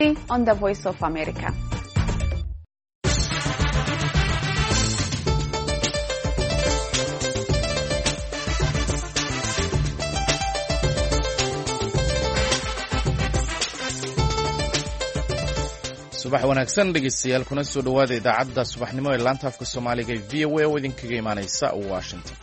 on the Voice of America. subax wanaagsan dhegeystayaal kuna soo dhawaada idaacadda subaxnimo ee laanta afka Soomaaliga ee VOA oo idinkaga imaanaysa Washington.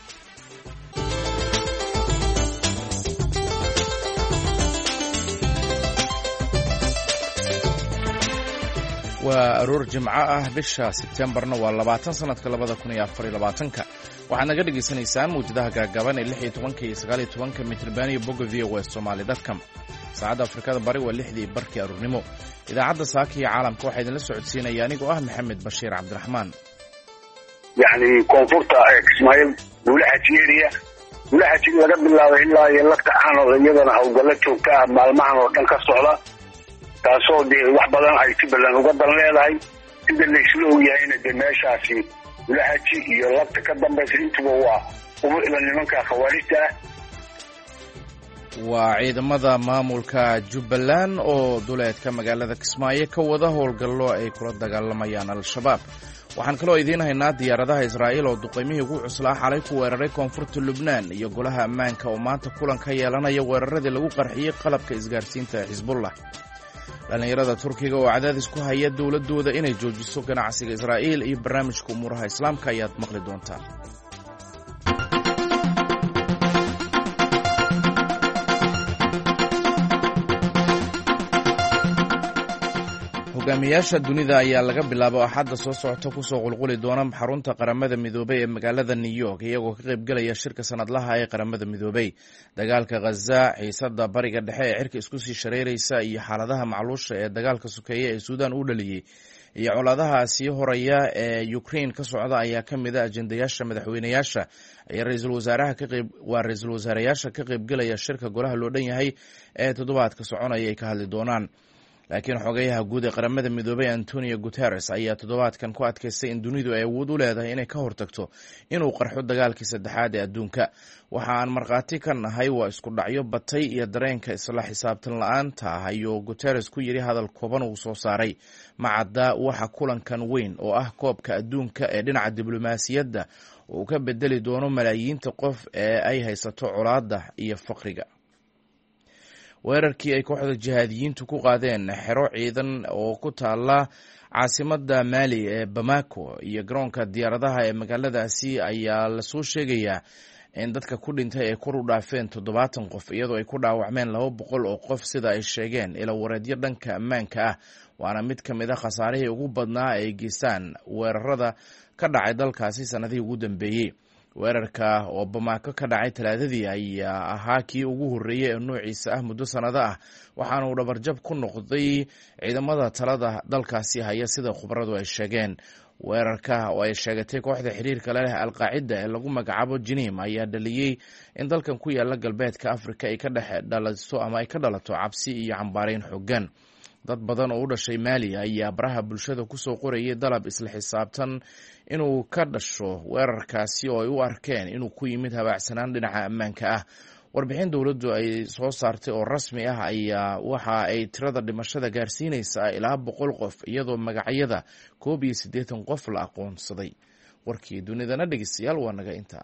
waa aroor jimco ah bisha Septembarna waa 20 sanadka 2024 waxaad naga dhageysanaysaan muujadaha gaagaaban ee 16 iyo 19 mitir iyo bogga VOA Somali.com. saacadda Afrikada Bari waa 6:00 barkii aroornimo. idaacadda saaka iyo caalamka waxaa idinla socodsiinaya anigoo ah Maxamed Bashiir Cabdiraxmaan. يعني koonfurta Ismaaciil Buulaxajiiriya laga bilaabay ilaa iyo lagta caano iyadana hawlgalo joogta ah maalmahan oo dhan ka socda taasoo wax badan ay si badan uga dan leedahay sida la isla ogyahay in meeshaasi Buulaxaji iyo lagta ka dambaysa intuba waa ila nimanka khawaarijta waa ciidamada maamulka Jubbaland oo duleedka magaalada Kismaayo ka wada howlgallo ay kula dagaalamayaan al-shabaab. waxaan kaloo idiin haynaa diyaaradaha Israa'iil oo duqeymihii ugu cuslaa xalay ku weeraray koonfurta Lubnaan iyo golaha ammaanka oo maanta kulan ka yeelanaya weeraradii lagu qarxiyay qalabka isgaarsiinta Xisbullah. dhalinyarada Turkiga oo cadaadis ku haya dowladooda inay joojiso ganacsiga Israa'iil iyo barnaamijka umuuraha Islaamka ayaad maqli doontaan. hogaamiyaasha dunida ayaa laga bilaabo axadda soo socota ku soo qulquli doona xarunta qaramada midoobay ee magaalada New York iyagoo ka qayb galaya shirka sanadlaha ee qaramada midoobay. dagaalka Gaza, xiisadda bariga dhexe ee cirka isku sii shareeraysa iyo xaaladaha macluusha ee dagaalka sukeeye ee Suudaan u dhaliyay iyo colaadaha sii horaya ee Ukraine ka socda ayaa ka mid ah ajendayaasha madaxweynayaasha iyo ra'iisul wasaarayaasha ka qayb galaya shirka golaha loo dhan yahay ee toddobaadka soconaya ay ka hadli doonaan. laakiin xogayaha guud ee qaramada midoobay Antonio Guterres ayaa toddobaadkan ku adkaystay in dunidu ay awood u leedahay inay ka hortagto inuu qarxo dagaalkii saddexaad ee adduunka. waxa aan markhaati ka nahay waa isku dhacyo batay iyo dareenka isla xisaabtan la'aanta ah ayuu Guterres ku yiri hadal kooban uu soo saaray. macadda waxa kulankan weyn oo ah koobka adduunka ee dhinaca diblomaasiyadda uu ka bedeli doono malaayiinta qof ee ay haysato colaadda iyo faqriga. weerarkii ay kooxda jihaadiyiintu ku qaadeen xero ciidan oo ku taala caasimadda Mali ee Bamako iyo garoonka diyaaradaha ee magaaladaasi ayaa la soo sheegayaa in dadka ku dhintay ay kor u dhaafeen 70 qof iyadoo ay ku dhaawacmeen 200 oo qof sida ay sheegeen ila wareedyo dhanka ammaanka ah. waana mid ka mid ah khasaarihii ugu badnaa ay geystaan weerarada ka dhacay dalkaasi sanadihii ugu dambeeyay. weerarka oo Bamako ka dhacay Talaadadii ayaa ahaa kii ugu horreeyay ee noociisa ah muddo sanado ah waxaana uu dhabarjab ku noqday ciidamada talada dalkaasi haya sida khubaradu ay sheegeen. weerarka oo ay sheegatay kooxda xiriirka leh Al-Qaacida ee lagu magacaabo Jinim ayaa dhaliyay in dalkan ku yaala galbeedka Afrika ay ka dhex dhalato cabsi iyo cambaareyn xooggan. dad badan oo u dhashay Mali ayaa baraha bulshada ku soo qorayay dalab isla xisaabtan inuu ka dhasho weerarkaasi oo ay u arkeen inuu ku yimid habaacsanaan dhinaca ammaanka ah. warbixin dowladdu ay soo saartay oo rasmi ah ayaa waxa ay tirada dhimashada gaarsiinaysaa ilaa 100 qof iyadoo magacyada 81 qof la aqoonsaday. warkii dunidana dhegeystayaal waa naga inta.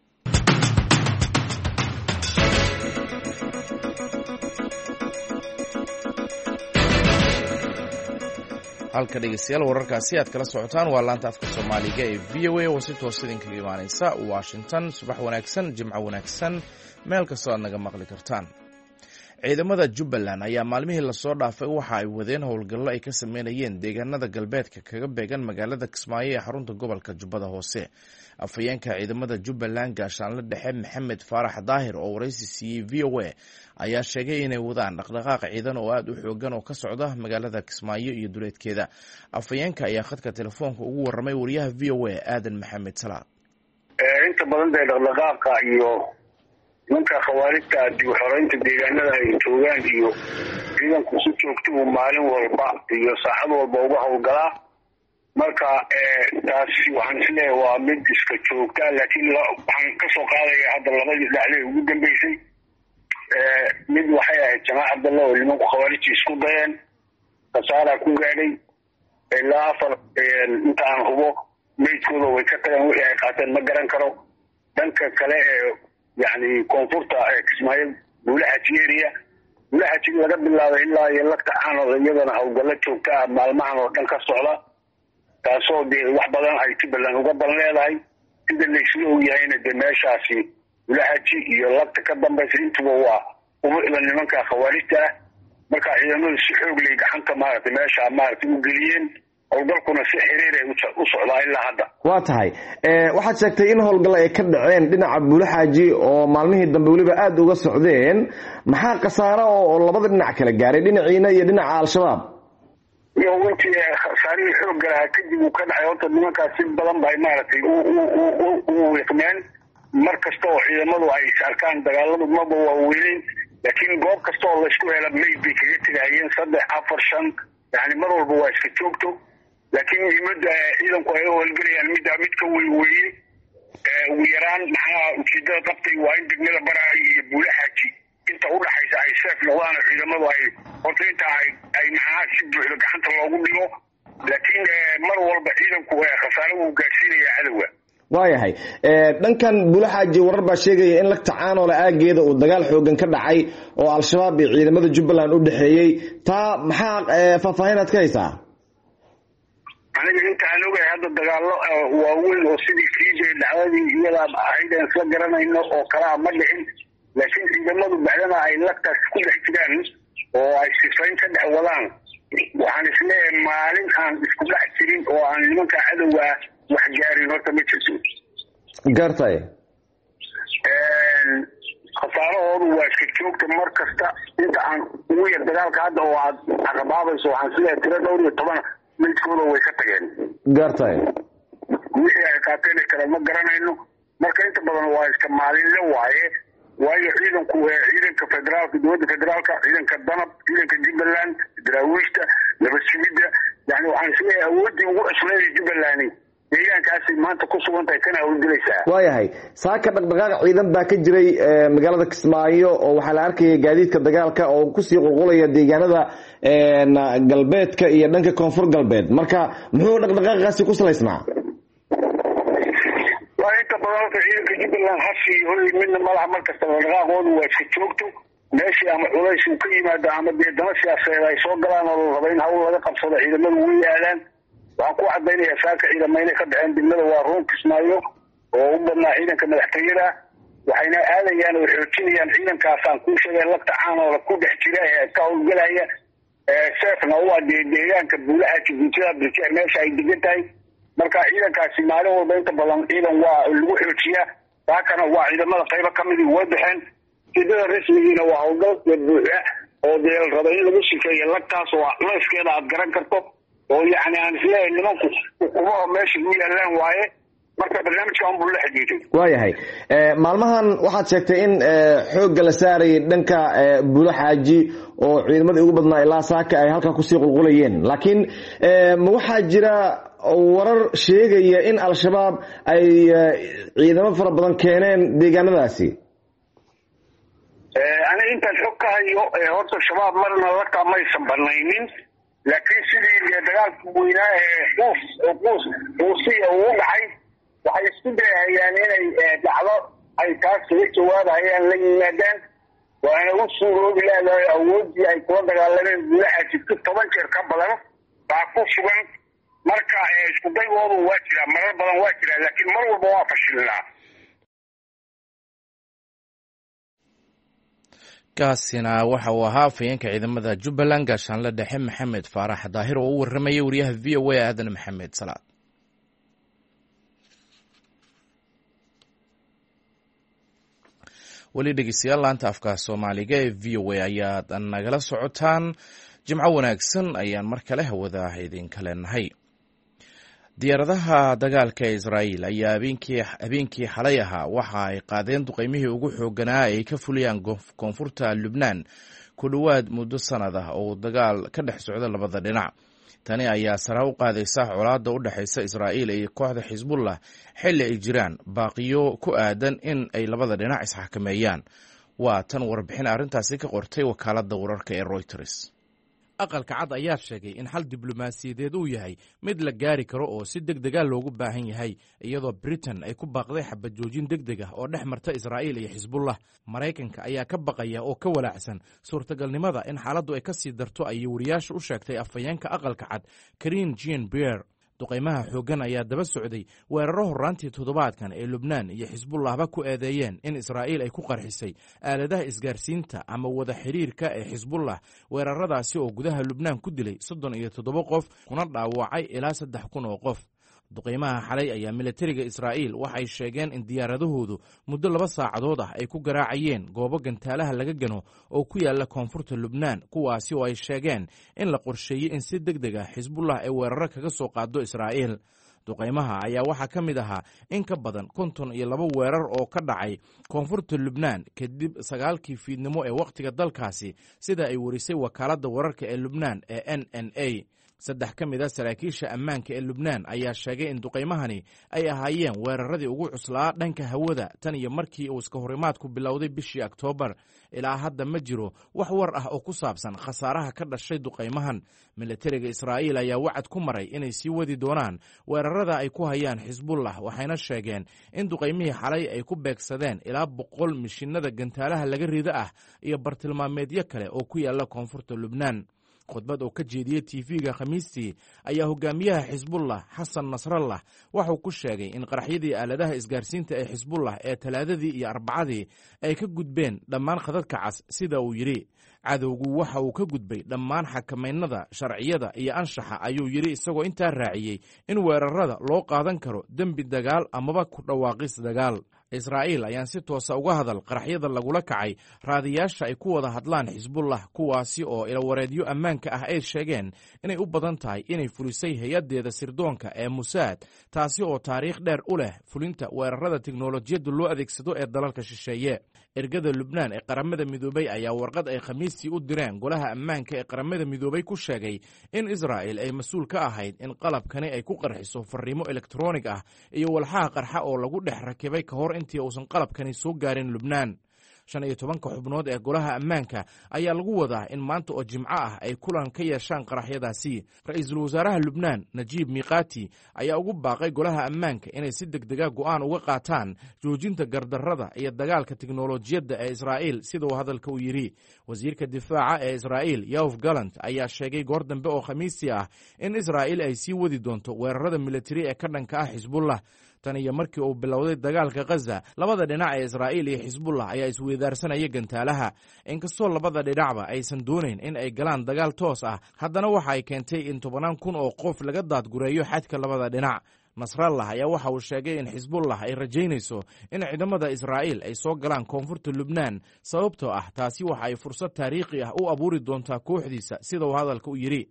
halka dhegeystayaal wararkaasi aad kala socotaan waa laanta afka Soomaaliga ee VOA oo si toos idinkaga imaanaysa Washington. subax wanaagsan, jimco wanaagsan, meel kastoo aad naga maqli kartaan. ciidamada Jubbaland ayaa maalmihii la soo dhaafay waxa ay wadeen howlgallo ay ka sameynayeen deegaanada galbeedka kaga beegan magaalada Kismaayo ee xarunta gobolka Jubbada Hoose. afhayeenka ciidamada Jubbaland gaashaanle dhexe Maxamed Faarax Daahir oo waraysi siiyay VOA ayaa sheegay inay wadaan dhaqdhaqaaq ciidan oo aad u xoogan oo ka socda magaalada Kismaayo iyo duleedkeeda. afhayeenka ayaa khadka telefoonka ugu warramay wariyaha VOA Aadan Maxamed Salaad. inta badan dhaqdhaqaaqa iyo ninka khawaarijta dib u xoreynta deegaanada ay joogaan iyo ciidanku si joogto ah maalin walba iyo saacad walba uga howlgalaa. marka taasi waxaan isleeyahay waa mid iska joogta laakiin waxaan ka soo qaadaya hadda labadii dhacday ugu dambeysay mid waxay ahayd Jamaaca Abdallah oo nimanku khawaarij isku dayeen khasaaraa ku gaadhay ilaa 4 inta aan hubo meydkooda way ka tageen wixii ay qaateen ma garan karo. dhanka kale yani koonfurta Kismaayo Buulaxaaji area Buulaxaaji laga bilaabo ilaa iyo lagta caanood iyadana hawlgalo joogta maalmahan oo dhan ka socda taasoo wax badan ay Jubbaland uga balan leedahay sida la isla ogyahay de meeshaasi Buulaxaaji iyo lagta ka dambaysa intuba waa ubuucda nimanka khawaarijta marka ciidamadu si xoog leh gacanta maartay meesha maartay u geliyeen howlgalkuna si xiriir ay u socdaa ilaa hadda. waa tahay waxaad sheegtay in howlgal ay ka dhaceen dhinaca Buulaxaaji oo maalmihii dambe waliba aad uga socdeen maxaa khasaaro oo labada dhinac kala gaaray dhinaciina iyo dhinaca al-shabaab? iyo intii khasaarihii xoog galaha kadib uu ka dhacay horta nimankaas si badan bay maartay u wiiqmeen mar kasta oo ciidamadu ay arkaan dagaaladu maba waaweyn laakiin goob kasta oo la isku helo meyd bay kaga tagayeen 3 4 5 yani mar walba waa iska joogto laakiin muhiimadda ciidanku ay howlgalayaan midka weeye ugu yaraan maxaa ujeedada qabtay waa in degmada Baraa iyo Buulaxaaji inta u dhaxaysa ay seef noqdaan ciidamadu ay horta inta ay maxaa si buuxda gacanta loogu dhigo laakiin mar walba ciidanku khasaaro uu gaarsiinaya cadawga. waayahay dhankan Buulaxaaji warar baa sheegaya in lagta caanoole aageeda uu dagaal xoogan ka dhacay oo al-shabaab iyo ciidamada Jubbaland u dhaxeeyay taa maxaa faahfaahinaad ka haysaa? aniga inta aan ogahay hadda dagaalo waaweyn oo sidii fiidey dhacdadii iyada ahaydeen isla garanayno oo kala ma dhicin laakiin ciidamadu bacdana ay lagtaas ku dhex jiraan oo ay sifayn ka dhex wadaan waxaan isleeyahay maalin aan isku dhex jirin oo aan nimanka cadowga wax gaarin horta ma jirto. gartay khasaarahoodu waa iska joogta mar kasta inta aan ugu yar dagaalka hadda oo aad caqabaabayso waxaan isleeyahay tiro 12 meydkooda way ka tageen. gartay wixii ay qaateen kala ma garanayno marka inta badan waa iska maalinle waayo ciidanka federaalka dowladda federaalka ciidanka danab ciidanka Jubbaland daraawiishta nabadgelyada yani waxaan isleeyahay awoodii ugu cusubneyd Jubbaland deegaankaasi maanta ku sugan tahay kana howlgalaysaa. waayahay saaka dhaqdhaqaaq ciidan baa ka jiray magaalada Kismaayo oo waxaa la arkayay gaadiidka dagaalka oo ku sii qulqulaya deegaanada galbeedka iyo dhanka koonfur galbeed marka muxuu dhaqdhaqaaqaasi ku salaysnaa? waa inta badan ciidanka Jubbaland hasi hoy midna malaha markasta dhaqdhaqaaqoodu waa iska joogto meeshii ama culays uu ka yimaado ama deedama siyaasadeed ay soo galaan oo la rabo in hawl laga qabsado ciidamadu way aadaan. waxaan ku cadaynayaa saaka ciidamada ka dhaceen degmada waa roon Kismaayo oo u badnaa ciidanka madaxtooyada waxayna aadayaan oo xoojinayaan ciidankaasaan ku sheegay lagta caanoole ku dhex jira ee ka howlgalaya seefna waa deegaanka Buulaxaaji bulshada bulshada meesha ay degan tahay marka ciidankaasi maalin walba inta badan ciidan waa lagu xoojiyaa saakana waa ciidamada qaybo ka mid way baxeen sidoo rasmigiina waa howlgal buuxa oo deel raba in lagu sifeeyo lagtaas oo leeskeeda aad garan karto oo yani aan isleeyahay nimanku ukumaha meesha u yaalaan waaye marka barnaamijkan buu la xidhiidhay. waayahay maalmahan waxaad sheegtay in xoogga la saaray dhanka Buulaxaaji oo ciidamada ugu badnaa ilaa saaka ay halka ku sii qulqulayeen laakiin ma waxaa jira warar sheegaya in al-shabaab ay ciidamo fara badan keeneen deegaanadaasi? aniga intaan xog ka hayo horta shabaab marna lagta maysan banaynin laakiin sidii dagaalka weynaa quusiya uu dhacay waxay isku dayayaan inay dhacdo ay taas kaga jawaabayaan la yimaadaan waana u suuroobi leedahay awoodii ay kula dagaalameen Buulaxaaji 10 jeer ka badan baa ku sugan marka isku daygoodu waa jira marar badan waa jira laakiin mar walba waa fashilnaa. kaasina waxa uu ahaa afhayeenka ciidamada Jubbaland gaashaanle dhexe Maxamed Faarax Daahir oo u warramayay wariyaha VOA Aadan Maxamed Salaad. weli dhegeystayaal laanta afka Soomaaliga ee VOA ayaad nagala socotaan. Jimco wanaagsan ayaan mar kale hawada idinka leenahay. diyaaradaha dagaalka Israa'iil ayaa habeenkii xalay ahaa waxa ay qaadeen duqeymihii ugu xooganaa ay ka fuliyaan koonfurta Lubnaan ku dhawaad muddo sanad ah oo dagaal ka dhex socda labada dhinac. tani ayaa sare u qaadaysa colaadda u dhaxaysa Israa'iil iyo kooxda Xisbullah xilli ay jiraan baaqiyo ku aadan in ay labada dhinac isxakameeyaan. waa tan warbixin arrintaasi ka qortay wakaaladda wararka ee Reuters. aqalka cad ayaa sheegay in xal diblomaasiyadeed uu yahay mid la gaari karo oo si degdega loogu baahan yahay, iyadoo Britain ay ku baaqday xabad joojin degdeg ah oo dhex marta Israa'iil iyo Xisbullah. Maraykanka ayaa ka baqaya oo ka walaacsan suurtagalnimada in xaaladdu ay ka sii darto, ayay wariyaasha u sheegtay afhayeenka aqalka cad Karine Jean-Pierre. duqaymaha xooggan ayaa daba socday weeraro horraantii toddobaadkan ee Lubnaan iyo Xisbullahba ku eedeeyeen in Israa'iil ay ku qarxisay aaladaha isgaarsiinta ama wada xiriirka ee Xisbullah, weeraradaasi oo gudaha Lubnaan ku dilay 37 qof kuna dhaawacay ilaa 3,000 oo qof. duqaymaha xalay ayaa militariga Israa'iil waxay sheegeen in diyaaradahoodu muddo 2 saacadood ah ay ku garaacayeen goobo gantaalaha laga gano oo ku yaala koonfurta Lubnaan, kuwaasi oo ay sheegeen in la qorsheeyey in si degdeg ah Xisbullah ay weeraro kaga soo qaado Israa'iil. duqaymaha ayaa waxaa ka mid ahaa in ka badan 52 weerar oo ka dhacay koonfurta Lubnaan kadib 9kii fiidnimo ee wakhtiga dalkaasi, sida ay warisay wakaaladda wararka ee Lubnaan ee NNA. 3 ka mid a saraakiisha ammaanka ee Lubnaan ayaa sheegay in duqaymahani ay ahaayeen weeraradii ugu cuslaa dhanka hawada tan iyo markii uu iska horimaadku bilowday bishii Oktoobar. ilaa hadda ma jiro wax war ah oo ku saabsan khasaaraha ka dhashay duqaymahan. militariga Israa'iil ayaa wacad ku maray inay sii wadi doonaan weerarada ay ku hayaan Xisbullah, waxayna sheegeen in duqaymihii xalay ay ku beegsadeen ilaa 100 mishiinada gantaalaha laga rida ah iyo bartilmaameedyo kale oo ku yaala koonfurta Lubnaan. khudbad oo ka jeediyey TV-ga Khamiistii ayaa hogaamiyaha Xisbullah Xasan Nasrallah waxuu ku sheegay in qaraxyadii aaladaha isgaarsiinta ee Xisbullah ee Talaadadii iyo Arbacadii ay ka gudbeen dhammaan khadadka cas, sida uu yidhi. cadowgu waxa uu ka gudbay dhammaan xakamaynada sharciyada iyo anshaxa, ayuu yidhi, isagoo intaa raaciyey in weerarada loo qaadan karo dembi dagaal amaba ku dhawaaqis dagaal. Israa'iil ayaan si toosa uga hadal qaraxyada lagula kacay raadiyaasha ay ku wada hadlaan Xisbullah, kuwaasi oo ilawareedyo ammaanka ah ay sheegeen inay u badan tahay inay fulisay hay-addeeda sirdoonka ee Mossad, taasi oo taariikh dheer u leh fulinta weerarada tiknolojiyadda loo adeegsado ee dalalka shisheeye. ergada Lubnaan ee qaramada midoobay ayaa warqad ay Khamiistii u direen golaha ammaanka ee qaramada midoobay ku sheegay in Israa'iil ay mas'uul ka ahayd in qalabkani ay ku qarxiso fariimo elektaroonig ah iyo walxaha qarxa oo lagu dhex rakibay ka hor intii uusan qalabkani soo gaarin Lubnaan. 15 xubnood ee golaha ammaanka ayaa lagu wadaa in maanta oo Jimco ah ay kulan ka yeeshaan qaraxyadaasi. Ra'iisul wasaaraha Lubnaan Najiib Miqaati ayaa ugu baaqay golaha ammaanka inay si degdega go'aan uga qaataan joojinta gardarrada iyo dagaalka tiknolojiyadda ee Israa'iil, sida uu hadalka u yidhi. wasiirka difaaca ee Israa'iil Yoav Gallant ayaa sheegay goor dambe oo Khamiistii ah in Israa'iil ay sii wadi doonto weerarada militari ee ka dhanka ah Xisbullah. tan iyo markii uu bilowday dagaalka Gaza, labada dhinac ee Israa'iil iyo Xisbullah ayaa isweydaarsanaya gantaalaha. inkastoo labada dhinacba aysan doonayn in ay galaan dagaal toos ah, haddana waxa ay keentay in 10,000 oo qof laga daadgureeyo xadka labada dhinac. Nasrallah ayaa waxa uu sheegay in Xisbullah ay rajaynayso in ciidamada Israa'iil ay soo galaan koonfurta Lubnaan, sababtoo ah taasi waxa ay fursad taariikhi ah u abuuri doontaa kooxdiisa, sida uu hadalka u yidhi.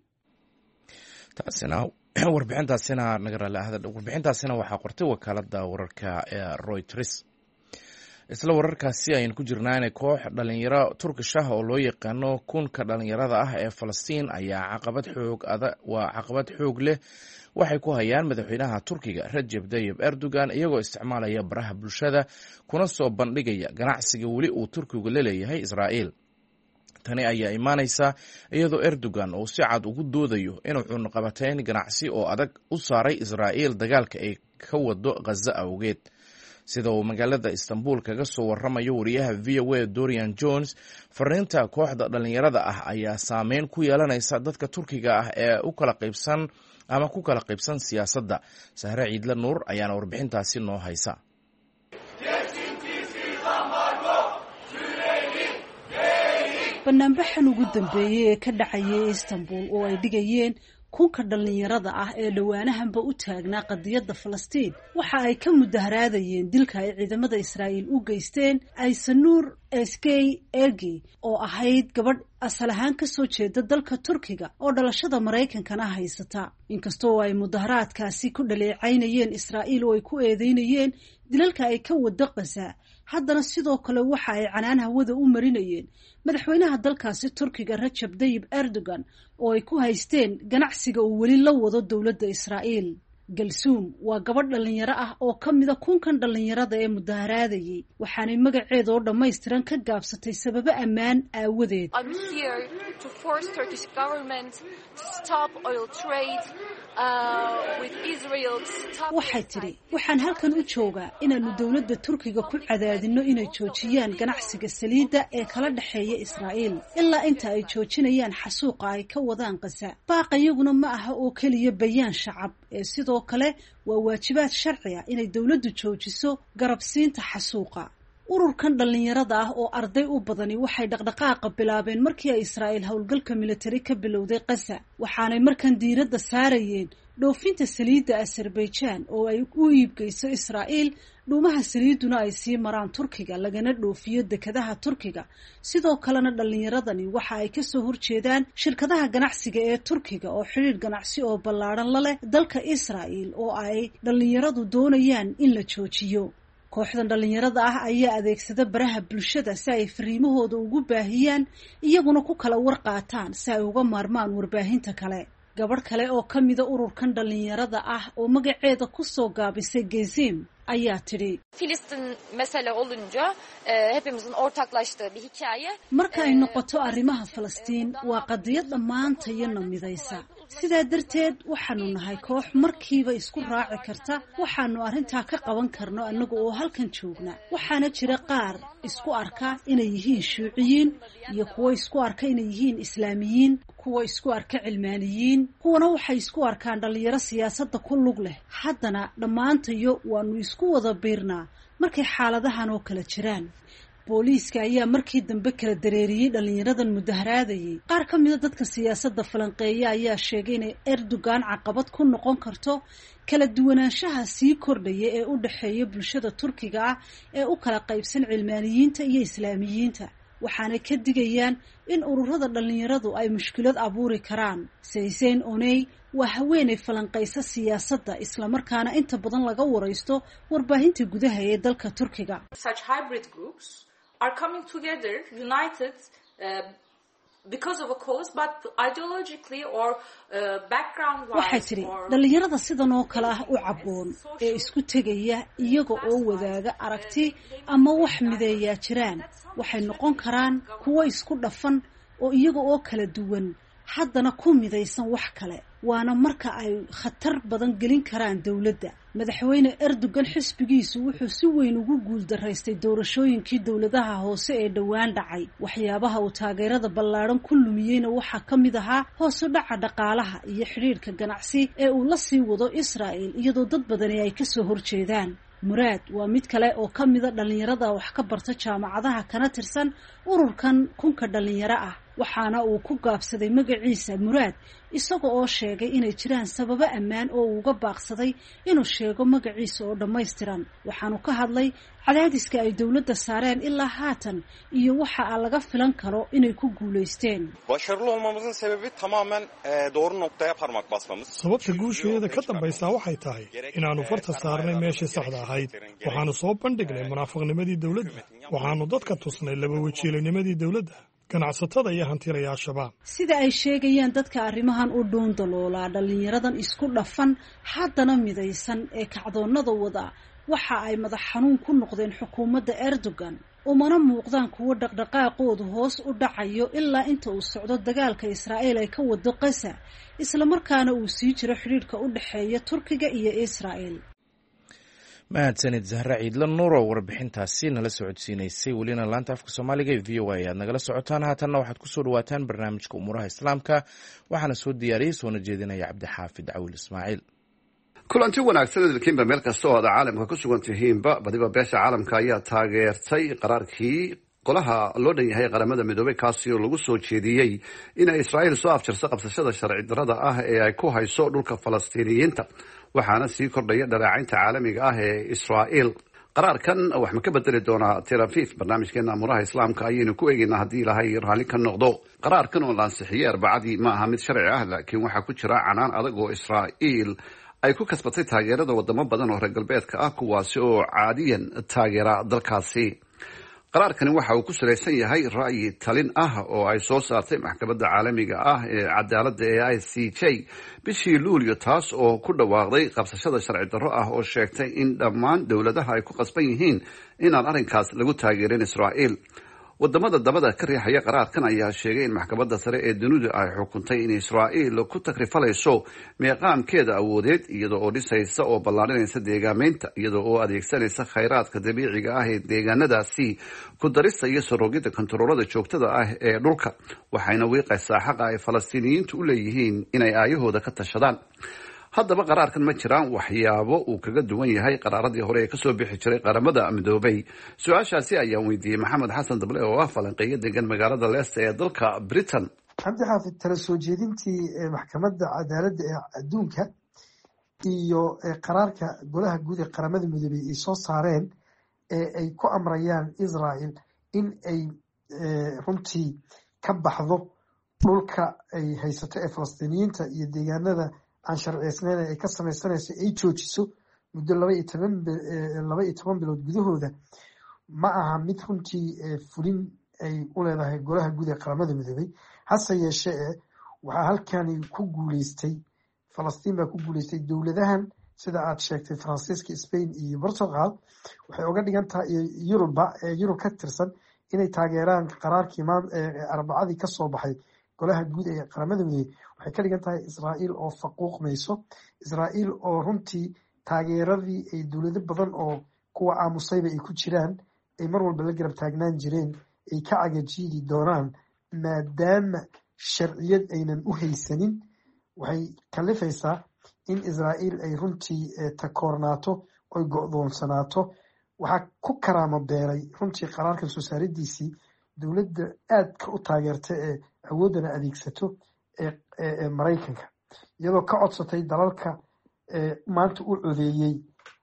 warbixintaasina waxaa qortay wakaaladda wararka ee Reuters. isla wararkaasi ayaynu ku jirnaa inay koox dhalinyaro Turkish ah oo loo yaqaano kunka dhalinyarada ah ee Falastiin ayaa caqabad xoog leh waxay ku hayaan madaxweynaha Turkiga Recep Tayyip Erdogan, iyagoo isticmaalaya baraha bulshada kuna soo bandhigaya ganacsiga weli uu Turkigu la leeyahay Israa'iil. tani ayaa imaanaysa iyadoo Erdogan uu si cad ugu doodayo inuu cunaqabatayn ganacsi oo adag u saaray Israa'iil dagaalka ay ka wado Gaza awgeed. sida uu magaalada Istanbul kaga soo waramayo wariyaha VOA Dorian Jones, fariinta kooxda dhalinyarada ah ayaa saameyn ku yeelanaysa dadka Turkiga ah ee ku kala qaybsan siyaasadda. Sahre Ciidle Nuur ayaana warbixintaasi noo haysa. banaanbaxan ugu dambeeyey ee ka dhacayay Istanbul oo ay dhigayeen kunka dhalinyarada ah ee dhawaanahanba u taagnaa qadiyadda Falastiin, waxa ay ka mudaharaadayeen dilka ay ciidamada Israa'iil u geysteen Aysanur Eskey Ergi, oo ahayd gabadh asal ahaan ka soo jeeda dalka Turkiga oo dhalashada Maraykankana haysata. inkastoo ay mudaharaadkaasi ku dhaleecaynayeen Israa'iil oo ay ku eedeynayeen dilalka ay ka wado Gaza, haddana sidoo kale waxa ay canaan hawada u marinayeen madaxweynaha dalkaasi Turkiga Recep Tayyip Erdogan oo ay ku haysteen ganacsiga uu weli la wado dowladda Israa'iil. galsuum waa gabadh dhalinyaro ah oo ka mida kunkan dhalinyarada ee mudaharaadayay waxaanay magaceeda oo dhammaystiran ka gaabsatay sababo ammaan aawadeed. waxay tidhi waxaan halkan u joogaa inaannu dowladda turkiga ku cadaadinno inay joojiyaan ganacsiga saliidda ee kala dhexeeya israa'iil ilaa inta ay joojinayaan xasuuqa ay ka wadaan qasa. baaqayaguna ma aha oo keliya bayaan shacab ee sidoo kale waa waajibaad sharci ah inay dowladdu joojiso garabsiinta xasuuqa. ururkan dhalinyarada ah oo arday u badani waxay dhaqdhaqaaqa bilaabeen markii ay israa'iil howlgalka militari ka bilowday qasa waxaanay markan diiradda saarayeen dhoofinta saliidda Azerbaijan oo ay u iibgeyso Israa'iil dhuumaha saliiduna ay sii maraan Turkiga lagana dhoofiyo dekedaha Turkiga. sidoo kalena dhalinyaradani waxa ay ka soo horjeedaan shirkadaha ganacsiga ee Turkiga oo xiriir ganacsi oo ballaaran la leh dalka Israa'iil oo ay dhalinyaradu doonayaan in la joojiyo. kooxdan dhalinyarada ah ayaa adeegsada baraha bulshada si ay fariimahooda ugu baahiyaan iyaguna ku kala warqaataan si ay uga maarmaan warbaahinta kale. gabadh kale oo ka mida ururkan dhalinyarada ah oo magaceeda ku soo gaabisay Gezim ayaa tidhi marka ay noqoto arrimaha Falastiin waa qadiyad dhammaantayana midaysa. sidaa darteed waxaanu nahay koox markiiba isku raaci karta waxaanu arrintaa ka qaban karno annaga oo halkan joogna. waxaana jira qaar isku arka inay yihiin shuuciyiin iyo kuwo isku arka inay yihiin islaamiyiin, kuwa isku arka cilmaaniyiin, kuwana waxay isku arkaan dhalinyaro siyaasadda ku lug leh. haddana dhammaantayo waanu isku wada biirnaa markay xaaladahan oo kala jiraan. booliiska ayaa markii dambe kala dareeriyey dhalinyaradan mudaharaadayay. qaar ka mida dadka siyaasadda falanqeeya ayaa sheegay inay Erdogan caqabad ku noqon karto kala duwanaanshaha sii kordhaya ee u dhexeeya bulshada Turkiga ah ee u kala qaybsan cilmaaniyiinta iyo islaamiyiinta. waxaanay ka digayaan in ururada dhalinyaradu ay mushkilad abuuri karaan. Saysen Oney waa haweeney falanqaysa siyaasadda isla markaana inta badan laga waraysto warbaahinta gudaha ee dalka Turkiga. Such hybrid groups are coming together united because of a cause but ideologically or background wise. waxay tiri dhalinyarada sidan oo kale ah u caboon ee isku tegaya iyaga oo wadaaga aragti ama wax mideeya jiraan waxay noqon karaan kuwo isku dhafan oo iyaga oo kala duwan haddana ku midaysan wax kale. waana marka ay khatar badan gelin karaan dowladda. madaxweyne Erdogan xisbigiisu wuxuu si weyn ugu guuldaraystay doorashooyinkii dowladaha hoose ee dhawaan dhacay. waxyaabaha uu taageerada ballaaran ku lumiyeyna waxaa ka mid ahaa hoos u dhaca dhaqaalaha iyo xiriirka ganacsi ee uu la sii wado Israa'iil iyadoo dad badani ay ka soo horjeedaan. Muraad waa mid kale oo ka mida dhalinyarada wax ka barta jaamacadaha kana tirsan ururkan kunka dhalinyaro ah. waxaana uu ku gaabsaday magaciisa Muraad isaga oo sheegay inay jiraan sababo ammaan oo uu uga baaqsaday inuu sheego magaciisa oo dhammaystiran. waxaanu ka hadlay cadaadiska ay dowladda saareen ilaa haatan iyo waxa laga filan karo inay ku guuleysteen. Başarılı olmamızın sebebi tamamen doğru noktaya parmak basmamız. sababta guusheeda ka dambaysa waxay tahay inaanu farta saarnay meeshii saxda ahayd. waxaanu soo bandhignay munaafiqnimadii dowladda. waxaanu dadka tusnay laba wajiilanimadii dowladda, ganacsatada iyo hantilayaashaba. sida ay sheegayaan dadka arrimahan u dhuun daloolaa dhalinyaradan isku dhafan haddana midaysan ee kacdoonnada wada waxa ay madax xanuun ku noqdeen xukuumadda Erdogan. umana muuqdaan kuwo dhaqdhaqaaqoodu hoos u dhacayo ilaa inta uu socdo dagaalka Israa'iil ay ka wado Gaza isla markaana uu sii jiro xiriirka u dhexeeya Turkiga iyo Israa'iil. mahadsanid Zahra Ciidla Nuur oo warbixintaasi nala socodsiinaysay. welina laanta afka Soomaaliga ee VOA aad nagala socotaan. haatanna waxaad ku soo dhawaataan barnaamijka umuuraha islaamka waxaana soo diyaariyey soona jeedinaya Cabdixaafid Cawil Ismaaciil. kulanti wanaagsan idilkiinba meel kasta oo aad caalamka ku sugan tihiinba badiba beesha caalamka ayaa taageertay qaraarkii golaha loo dhan yahay qaramada midoobay kaasi oo lagu soo jeediyey inay Israa'iil soo afjarso qabsashada sharci darrada ah ee ay ku hayso dhulka Falastiiniyiinta waxaana sii kordhaya dhaleecaynta caalamiga ah ee Israa'iil. qaraarkan wax ma ka bedeli doonaa Tel Aviv? barnaamijkeena amuraha islaamka ayaynu ku eegaynaa haddii ilaahay raalli ka noqdo. qaraarkan oo la ansixiyey Arbacadii ma aha mid sharci ah laakiin waxaa ku jira canaan adag oo Israa'iil ay ku kasbatay taageerada wadamo badan oo reer galbeedka ah kuwaasi oo caadiyan taageera dalkaasi. qaraarkani waxa uu ku salaysan yahay ra'yi talin ah oo ay soo saartay maxkamadda caalamiga ah ee cadaaladda ee ICJ bishii luulyo, taas oo ku dhawaaqday qabsashada sharci darro ah oo sheegtay in dhammaan dowladaha ay ku qasban yihiin inaan arrinkaas lagu taageerin Israa'iil. wadamada dabada ka riixaya qaraarkan ayaa sheegay in maxkamadda sare ee dunidu ay xukuntay in Israa'iil ku takrifalayso meeqaamkeeda awoodeed iyadoo oo dhisaysa oo ballaarinaysa deegaameynta, iyadoo oo adeegsanaysa khayraadka dabiiciga ah ee deegaanadaasi, ku darista iyo sorogida kontaroolada joogtada ah ee dhulka, waxayna wiiqaysaa xaqa ay falastiiniyiintu u leeyihiin inay aayahooda ka tashadaan. haddaba qaraarkan ma jiraan waxyaabo uu kaga duwan yahay qaraaradii hore ee kasoo bixi jiray qaramada midoobay? su-aashaasi ayaan weydiiyey maxamed xasan dable oo ah falanqeeyo degan magaalada Leicester ee dalka Britain. cabdi xaafid, tala soo jeedintii maxkamadda cadaaladda ee adduunka iyo qaraarka golaha guud ee qaramada midoobay ay soo saareen ee ay ku amrayaan Israel in ay runtii ka baxdo dhulka ay haysato ee falastiiniyiinta iyo deegaanada aan sharciyeysnayn ay ka samaysanayso ay joojiso muddo 12 bilood gudahooda, ma aha mid runtii fulin ay u leedahay golaha guud ee qaramada midoobay. hase yeeshee waxaa halkani ku guuleystay falastiin baa ku guuleystay. dowladahan sida aad sheegtay Faransiiska, Spain iyo Portugal waxay uga dhigan tahay Yurub ka tirsan inay taageeraan qaraarkii Arbacadii ka soo baxay golaha guud ee qaramada midoobay. waxay ka dhigan tahay Israa'iil oo faquuqmayso, Israa'iil oo runtii taageeradii ay dowlado badan oo kuwa aamusayba ay ku jiraan ay mar walba la garab taagnaan jireen ay ka cagajiidi doonaan, maadaama sharciyad aynan u haysanin. waxay kalifaysaa in Israa'iil ay runtii takoornaato oy go'doonsanaato. waxaa ku karaamo beeray runtii qaraarkan soo saaridiisii dowladda aadka u taageerta ee awooddana adeegsato ee Maraykanka, iyadoo ka codsatay dalalka maanta u codeeyey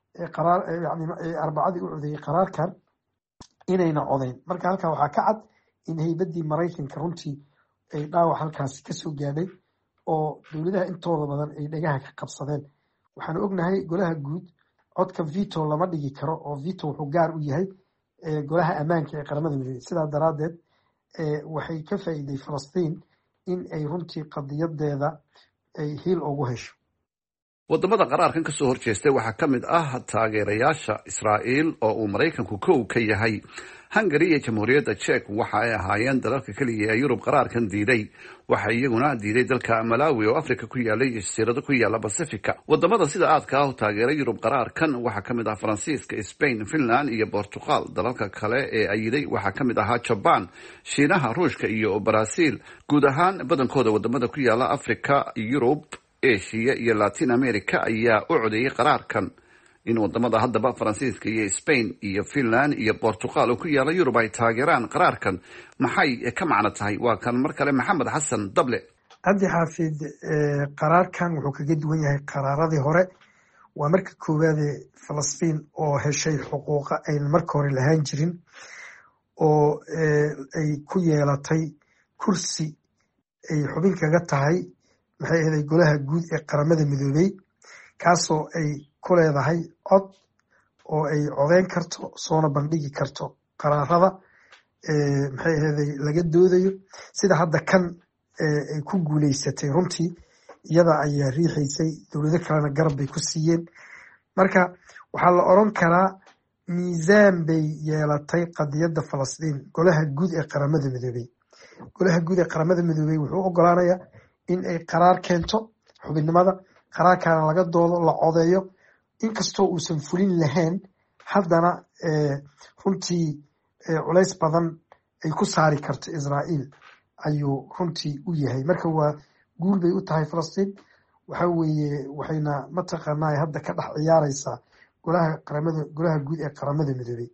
Arbacadii u codeeyey qaraarkan inayna codeyn. marka halkaa waxaa ka cad in haybadii Maraykanka runtii ay dhaawac halkaasi kasoo gaadhay oo dowladaha intooda badan ay dhagaha ka qabsadeen. waxaanu ognahay golaha guud codka veto lama dhigi karo, oo veto wuxuu gaar u yahay golaha ammaanka ee qaramada midoobay. sidaa daraadeed waxay ka faa'iiday Falastiin in ay runtii qadiyadeeda ay hiil ugu hesho. wadamada qaraarkan kasoo horjeestay waxaa ka mid ah taageerayaasha Israa'iil oo uu Maraykanku kow ka yahay. Hungary iyo Jamhuuriyadda Czech waxa ay ahaayeen dalalka kaliya ee Yurub qaraarkan diiday. waxa iyaguna diiday dalka Malawi oo Afrika ku yaalay jasiirado ku yaala Pacifica. wadamada sida aadka ah u taageeray Yurub qaraarkan waxaa ka mid ah Faransiiska, Spain, Finland iyo Portugal. dalalka kale ee ayiday waxaa ka mid ahaa Japan, Shiinaha, Ruushka iyo Brazil. guud ahaan badankooda wadamada ku yaala Afrika, Yurub, Asia iyo Latin America ayaa u codeeyay qaraarkan. in wadamada haddaba Faransiiska iyo Spain iyo Finland iyo Portugal oo ku yaala Yurub ay taageeraan qaraarkan maxay ka macno tahay? waa kan mar kale maxamed xasan dable. cabdi xaafid, qaraarkan wuxuu kaga duwan yahay qaraaradii hore. waa marka koowaad ee Falastiin oo heshay xuquuqa aynan marka hore lahaan jirin, oo ay ku yeelatay kursi ay xubin kaga tahay maxay ahayd golaha guud ee qaramada midoobay, kaasoo ay ku leedahay cod oo ay codeyn karto, soona bandhigi karto qaraarada maxay ahayd laga doodayo. sida hadda kan ay ku guuleysatay runtii iyada ayaa riixaysay, dowlado kalena garab bay ku siiyeen. marka waxaa la oran karaa miisaan bay yeelatay qadiyadda Falastiin golaha guud ee qaramada midoobay. golaha guud ee qaramada midoobay wuxuu ogolaanayaa in ay qaraar keento xubinnimada, qaraarkaana laga doodo, la codeeyo. inkastoo uusan fulin lahayn, haddana runtii culays badan ay ku saari karto Israa'iil ayuu runtii u yahay. marka waa guul bay u tahay Falastiin. waxa weeye waxayna mataqaanaa hadda ka dhex ciyaareysaa golaha guud ee qaramada midoobay.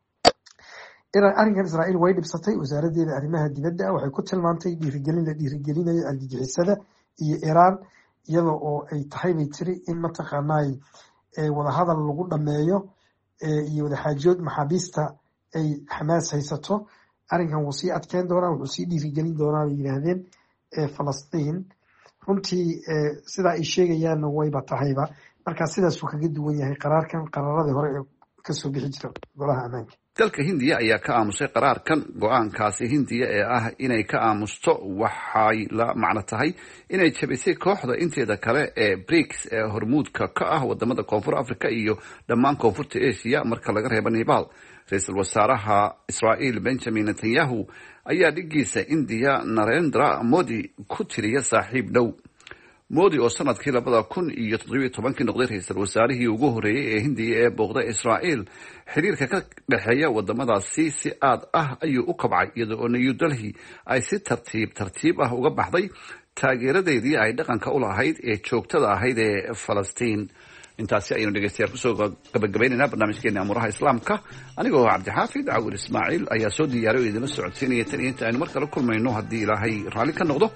arrinkan Israa'iil way dhibsatay. wasaaraddeeda arrimaha dibadda waxay ku tilmaantay dhiirigelin la dhiirigelinayo argagixisada iyo Iiraan, iyadoo oo ay tahay bay tiri in mataqaanaa wadahadal lagu dhameeyo iyo wadaxaajood maxaabiista ay Xamaas haysato. arrinkan wuu sii adkeyn doonaa, wuxuu sii dhiirigelin doonaa bay yidhaahdeen Falastiin. runtii sidaa ay sheegayaanna wayba tahayba. markaa sidaasuu kaga duwan yahay qaraarkan qaraaradii hore ee kasoo bixi jira golaha ammaanka. dalka hindiya ayaa ka aamusay qaraarkan. go-aankaasi hindiya ee ah inay ka aamusto waxay la macno tahay inay jabisay kooxda inteeda kale ee brics ee hormuudka ka ah wadamada koonfur africa iyo dhammaan koonfurta asia marka laga reebo nepal. ra-iisul wasaaraha israa'iil benjamin netanyahu ayaa dhigiisa indiya narendra modi ku tiriya saaxiib dhow. modi oo sanadkii 2017 noqday ra-iisul wasaarihii ugu horeeyey ee hindiya ee booqday israa'iil, xiriirka ka dhexeeya wadamadaasi si aad ah ayuu u kabcay iyada oo new delhi ay si tartiib ah uga baxday taageeradeedii ay dhaqanka u lahayd ee joogtada ahayd ee falastiin. intaasi ayaynu dhegeystayaal kusoo gabagabaynaynaa barnaamijkeena amuuraha islaamka. anigoo cabdixaafid cawil ismaaciil ayaa soo diyaaray oo idinla socodsiinaya tan iyo inta aynu mar kale kulmayno haddii ilaahay raalli ka noqdo.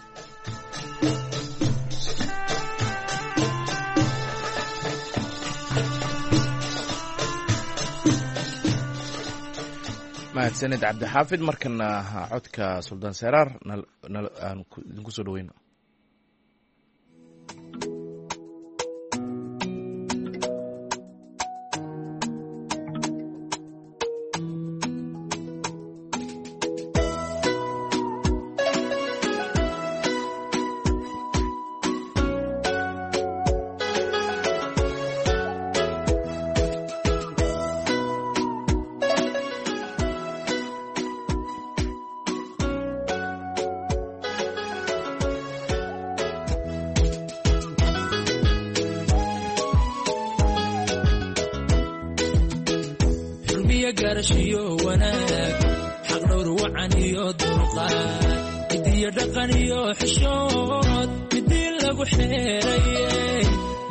mahadsanid cabdixaafid. markana codka suldaan seraar aan idinku soo dhaweyno. garashiyo wanaag xaq dhowr wacan iyo dulqaad midiyo dhaqan iyo xishood midii lagu xeerayey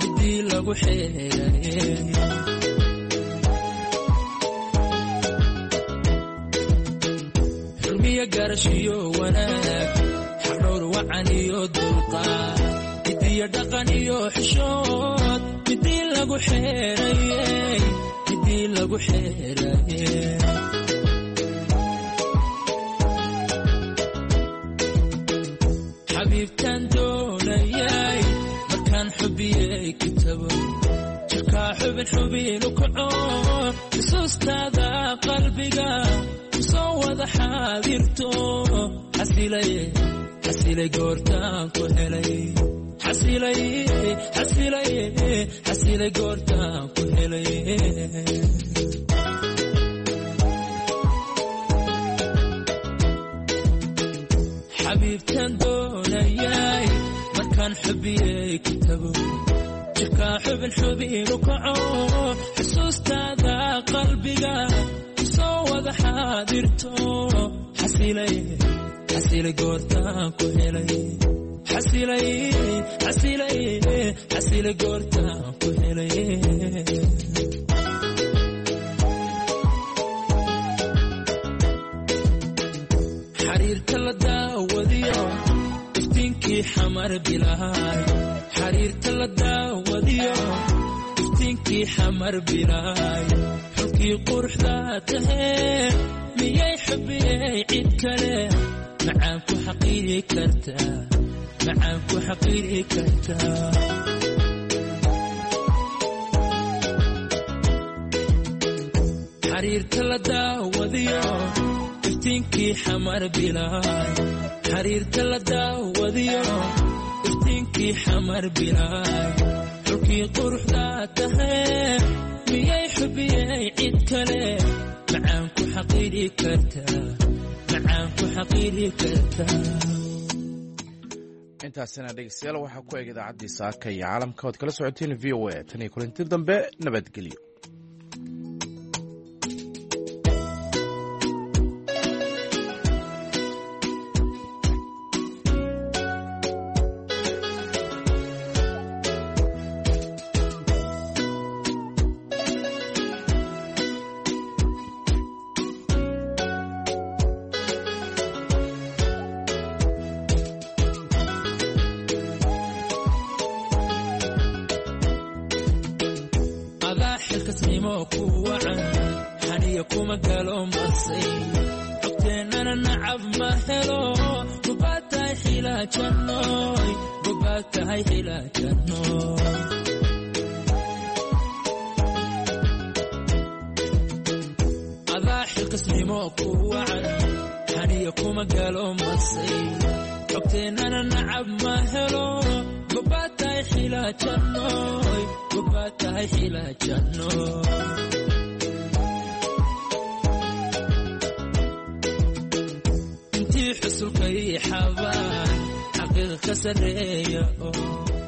xurmiyo garashiyo wanaag xaq dhowr wacan iyo dulqaad midiyo dhaqan iyo xishood midii lagu xeerayey lagu xeerayey xabiibtaan doonayay markaan xubiyey kitabo jirkaa xubinu kaco xusuustaada qalbiga soo wada xaadirto xasilay goortaan ku helay xasilay goortaan ku helay xabiibtaan doonayay markaan xubiyey kitabo jirkaa xubinu kaco xusuustaada qalbiga soo wada xaadirto xasilay goortaan ku helay xasilay goortaan ku helay xariirta la daawadiyo iftiinkii xamar bilaay xariirta la daawadiyo iftiinkii xamar bilaay xulkii quruxda tahee miyay xubiyey cid kale macaan ku xaqiiri kartaa xariirta la daawadiyo iftiinkii xamar bilaay xariirta la daawadiyo iftiinkii xamar bilaay xulkii quruxda tahee miyay xubiyey cid kale macaan ku xaqiiri kartaa intaasina dhegeystayaal waxaa ku eg idaacaddii saaka iyo caalamka ood kala socoteen v o a tan iyo kulanti dambe nabadgelyo. xaniya kuma galo masay xogteennana nacab ma helo gobaad tahay xilaajanooy xilkasnimo ku wacan haniya kuma galo masay xogteenana nacab ma helo gobaatahay xilaajanooy gobaatahay xilaajanooy intii xusulkay xabaan xaqiiqa ka sarreeya